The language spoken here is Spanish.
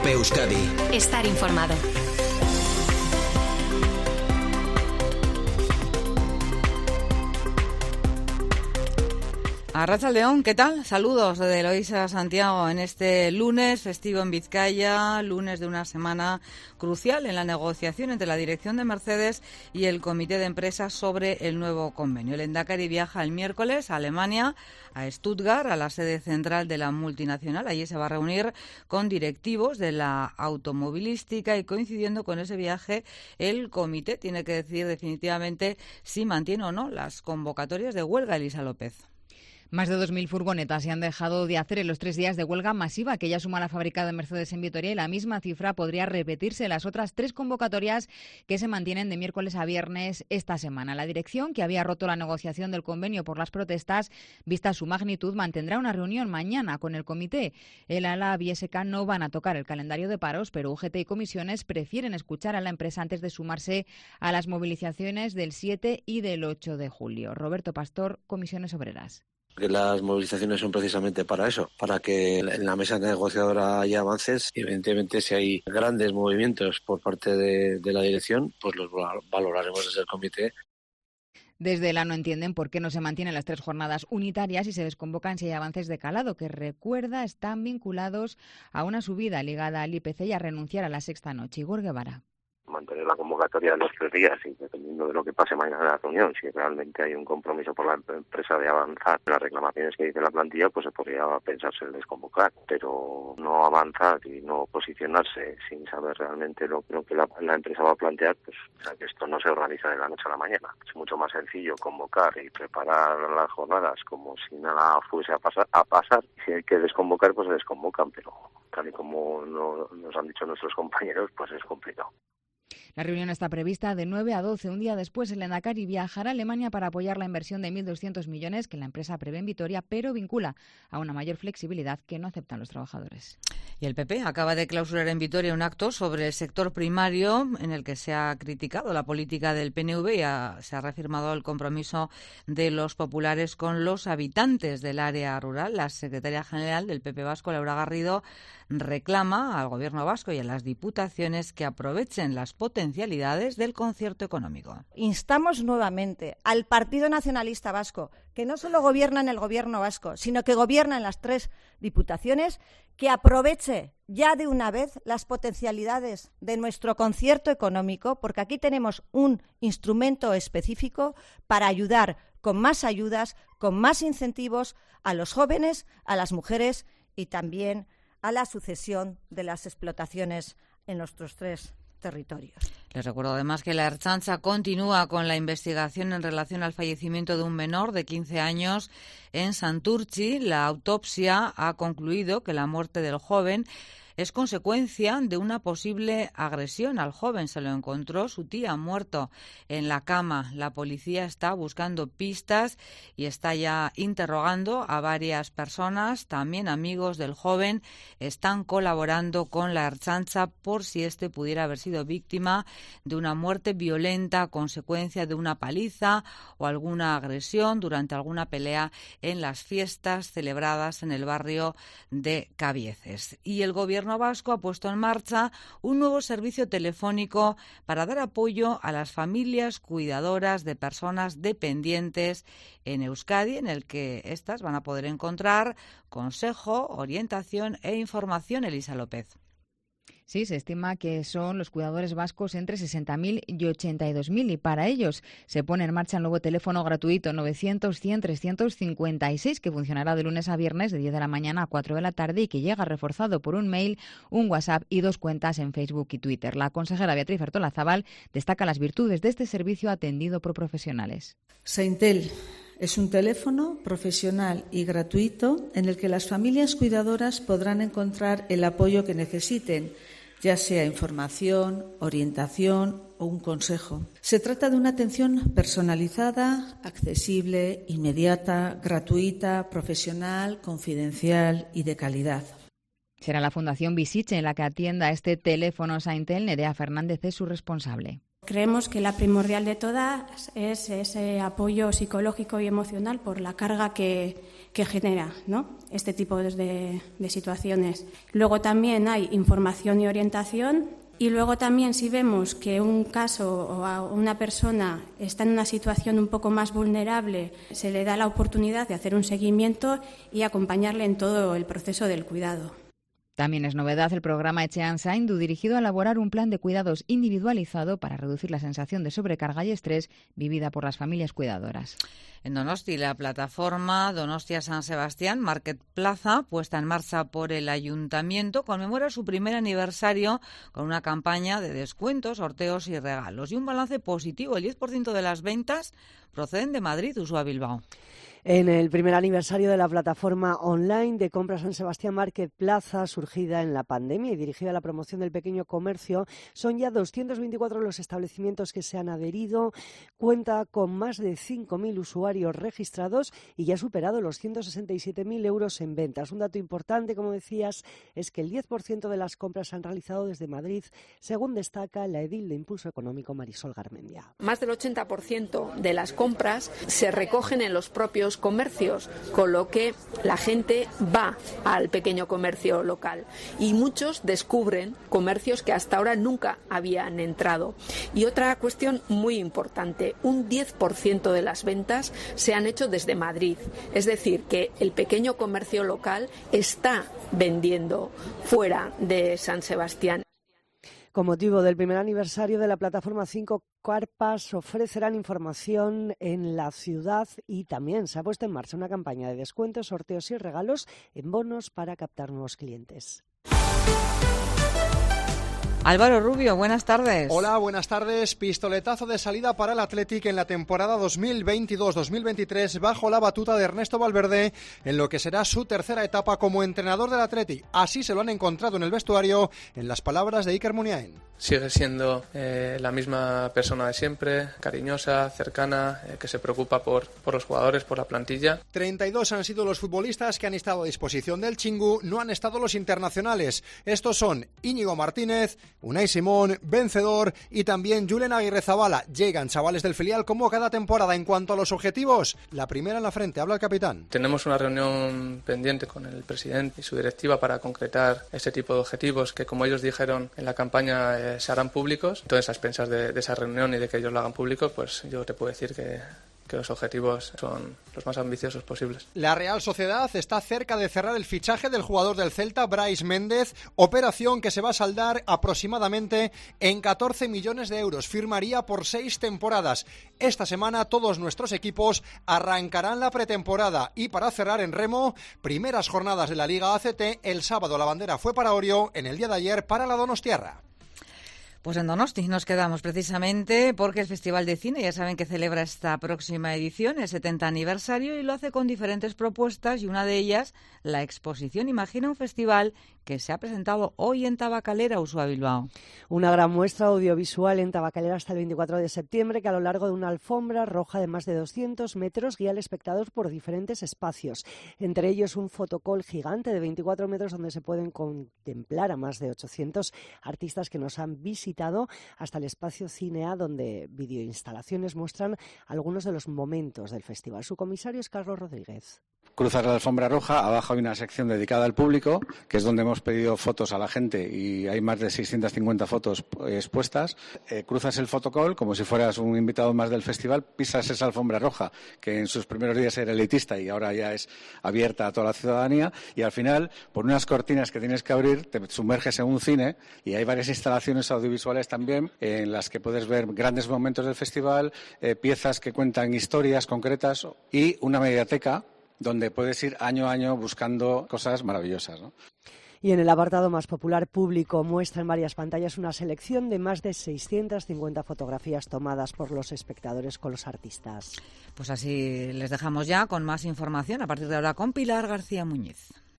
Cope Euskadi. Estar informado. Arratsaldeon, ¿qué tal? Saludos desde Eloísa Santiago en este lunes festivo en Vizcaya, lunes de una semana crucial en la negociación entre la dirección de Mercedes y el comité de empresa sobre el nuevo convenio. El Endacari viaja el miércoles a Alemania, a Stuttgart, a la sede central de la multinacional. Allí se va a reunir con directivos de la automovilística y, coincidiendo con ese viaje, el comité tiene que decidir definitivamente si mantiene o no las convocatorias de huelga. Elisa López. Más de 2.000 furgonetas se han dejado de hacer en los 3 días de huelga masiva que ya suma la fábrica de Mercedes en Vitoria, y la misma cifra podría repetirse en las otras 3 convocatorias que se mantienen de miércoles a viernes esta semana. La dirección, que había roto la negociación del convenio por las protestas, vista su magnitud, mantendrá una reunión mañana con el comité. El ALA y SK no van a tocar el calendario de paros, pero UGT y comisiones prefieren escuchar a la empresa antes de sumarse a las movilizaciones del 7 y del 8 de julio. Roberto Pastor, Comisiones Obreras. Que las movilizaciones son precisamente para eso, para que en la mesa negociadora haya avances. Y evidentemente, si hay grandes movimientos por parte de la dirección, pues los valoraremos desde el comité. Desde la no entienden por qué no se mantienen las 3 jornadas unitarias y se desconvocan si hay avances de calado, que, recuerda, están vinculados a una subida ligada al IPC y a renunciar a la sexta noche. Igor Guevara. Mantener la convocatoria de los 3 días y, dependiendo de lo que pase mañana en la reunión, si realmente hay un compromiso por la empresa de avanzar en las reclamaciones que dice la plantilla, pues se podría pensarse el desconvocar, pero no avanzar y no posicionarse sin saber realmente lo que la empresa va a plantear, pues o sea, que esto no se organiza de la noche a la mañana. Es mucho más sencillo convocar y preparar las jornadas como si nada fuese a pasar. Si hay que desconvocar, pues se desconvocan, pero tal y como nos han dicho nuestros compañeros, pues es complicado. La reunión está prevista de 9 a 12. Un día después, el Endacari viajará a Alemania para apoyar la inversión de 1.200 millones que la empresa prevé en Vitoria, pero vincula a una mayor flexibilidad que no aceptan los trabajadores. Y el PP acaba de clausurar en Vitoria un acto sobre el sector primario en el que se ha criticado la política del PNV y se ha reafirmado el compromiso de los populares con los habitantes del área rural. La secretaria general del PP vasco, Laura Garrido, reclama al Gobierno vasco y a las diputaciones que aprovechen las potencialidades del concierto económico. Instamos nuevamente al Partido Nacionalista Vasco, que no solo gobierna en el Gobierno vasco, sino que gobierna en las 3 diputaciones, que aproveche ya de una vez las potencialidades de nuestro concierto económico, porque aquí tenemos un instrumento específico para ayudar con más ayudas, con más incentivos a los jóvenes, a las mujeres y también a la sucesión de las explotaciones en nuestros 3 territorios. Les recuerdo además que la Ertzaintza continúa con la investigación en relación al fallecimiento de un menor de 15 años en Santurtzi. La autopsia ha concluido que la muerte del joven es consecuencia de una posible agresión al joven. Se lo encontró su tía muerto en la cama. La policía está buscando pistas y está ya interrogando a varias personas. También amigos del joven están colaborando con la Ertzaintza por si este pudiera haber sido víctima de una muerte violenta a consecuencia de una paliza o alguna agresión durante alguna pelea en las fiestas celebradas en el barrio de Cabieces. Y el Gobierno vasco ha puesto en marcha un nuevo servicio telefónico para dar apoyo a las familias cuidadoras de personas dependientes en Euskadi, en el que éstas van a poder encontrar consejo, orientación e información. Elisa López. Sí, se estima que son los cuidadores vascos entre 60.000 y 82.000 y para ellos se pone en marcha el nuevo teléfono gratuito 900-100-356 que funcionará de lunes a viernes de 10 de la mañana a 4 de la tarde y que llega reforzado por un mail, un WhatsApp y 2 cuentas en Facebook y Twitter. La consejera Beatriz Artolazabal destaca las virtudes de este servicio atendido por profesionales. Seintel es un teléfono profesional y gratuito en el que las familias cuidadoras podrán encontrar el apoyo que necesiten, ya sea información, orientación o un consejo. Se trata de una atención personalizada, accesible, inmediata, gratuita, profesional, confidencial y de calidad. Será la Fundación Visiche en la que atienda este teléfono Seintel. Nerea Fernández es su responsable. Creemos que la primordial de todas es ese apoyo psicológico y emocional por la carga que genera, ¿no?, este tipo de situaciones. Luego también hay información y orientación. Y luego también, si vemos que un caso o una persona está en una situación un poco más vulnerable, se le da la oportunidad de hacer un seguimiento y acompañarle en todo el proceso del cuidado. También es novedad el programa Etxean Zaindu, dirigido a elaborar un plan de cuidados individualizado para reducir la sensación de sobrecarga y estrés vivida por las familias cuidadoras. En Donosti, la plataforma Donostia San Sebastián Market Plaza, puesta en marcha por el Ayuntamiento, conmemora su primer aniversario con una campaña de descuentos, sorteos y regalos. Y un balance positivo, el 10% de las ventas proceden de Madrid, Uxue Bilbao. En el primer aniversario de la plataforma online de compras San Sebastián Market Plaza, surgida en la pandemia y dirigida a la promoción del pequeño comercio, son ya 224 los establecimientos que se han adherido, cuenta con más de 5.000 usuarios registrados y ya ha superado los 167.000 euros en ventas. Un dato importante, como decías, es que el 10% de las compras se han realizado desde Madrid, según destaca la edil de Impulso Económico Marisol Garmendia. Más del 80% de las compras se recogen en los propios comercios, con lo que la gente va al pequeño comercio local y muchos descubren comercios que hasta ahora nunca habían entrado. Y otra cuestión muy importante, un 10% de las ventas se han hecho desde Madrid, es decir, que el pequeño comercio local está vendiendo fuera de San Sebastián. Con motivo del primer aniversario de la plataforma, 5 carpas ofrecerán información en la ciudad y también se ha puesto en marcha una campaña de descuentos, sorteos y regalos en bonos para captar nuevos clientes. Álvaro Rubio, buenas tardes. Hola, buenas tardes. Pistoletazo de salida para el Athletic en la temporada 2022-2023 bajo la batuta de Ernesto Valverde en lo que será su tercera etapa como entrenador del Athletic. Así se lo han encontrado en el vestuario, en las palabras de Iker Muniain. Sigue siendo la misma persona de siempre, cariñosa, cercana, que se preocupa por los jugadores, por la plantilla. 32 han sido los futbolistas que han estado a disposición del Chingu, no han estado los internacionales. Estos son Íñigo Martínez, Unai Simón, Vencedor y también Julen Aguirrezabala. Llegan chavales del filial como cada temporada. En cuanto a los objetivos, la primera en la frente, habla el capitán. Tenemos una reunión pendiente con el presidente y su directiva para concretar este tipo de objetivos que, como ellos dijeron en la campaña, se harán públicos. Entonces, a expensas de esa reunión y de que ellos lo hagan público, pues yo te puedo decir que los objetivos son los más ambiciosos posibles. La Real Sociedad está cerca de cerrar el fichaje del jugador del Celta, Brais Méndez, operación que se va a saldar aproximadamente en 14 millones de euros. Firmaría por 6 temporadas. Esta semana todos nuestros equipos arrancarán la pretemporada y para cerrar en remo, primeras jornadas de la Liga ACT, el sábado la bandera fue para Orio, en el día de ayer para la Donostiarra. Pues en Donosti nos quedamos precisamente porque el Festival de Cine, ya saben que celebra esta próxima edición, el 70 aniversario, y lo hace con diferentes propuestas y una de ellas, la exposición Imagina un Festival, que se ha presentado hoy en Tabacalera, Uxue Bilbao. Una gran muestra audiovisual en Tabacalera hasta el 24 de septiembre que a lo largo de una alfombra roja de más de 200 metros guía al espectador por diferentes espacios. Entre ellos un fotocall gigante de 24 metros donde se pueden contemplar a más de 800 artistas que nos han visitado, hasta el espacio Cinea donde videoinstalaciones muestran algunos de los momentos del festival. Su comisario es Carlos Rodríguez. Cruzas la alfombra roja, abajo hay una sección dedicada al público, que es donde hemos pedido fotos a la gente y hay más de 650 fotos expuestas. Cruzas el fotocall como si fueras un invitado más del festival, pisas esa alfombra roja, que en sus primeros días era elitista y ahora ya es abierta a toda la ciudadanía, y al final, por unas cortinas que tienes que abrir, te sumerges en un cine y hay varias instalaciones audiovisuales también en las que puedes ver grandes momentos del festival, piezas que cuentan historias concretas y una mediateca donde puedes ir año a año buscando cosas maravillosas, ¿no? Y en el apartado más popular, público, muestra en varias pantallas una selección de más de 650 fotografías tomadas por los espectadores con los artistas. Pues así les dejamos ya con más información a partir de ahora con Pilar García Muñiz.